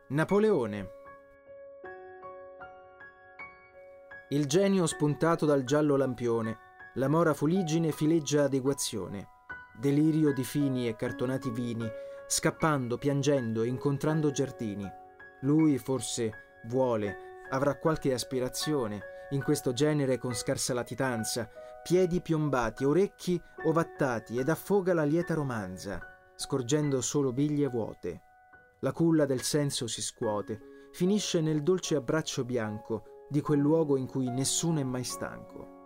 Napoleone. Il genio spuntato dal giallo lampione, la mora fuliggine fileggia adeguazione, delirio di fini e cartonati vini, scappando, piangendo, incontrando giardini. Lui forse vuole, avrà qualche aspirazione, in questo genere con scarsa latitanza, piedi piombati, orecchi ovattati, ed affoga la lieta romanza, scorgendo solo biglie vuote. La culla del senso si scuote, finisce nel dolce abbraccio bianco di quel luogo in cui nessuno è mai stanco.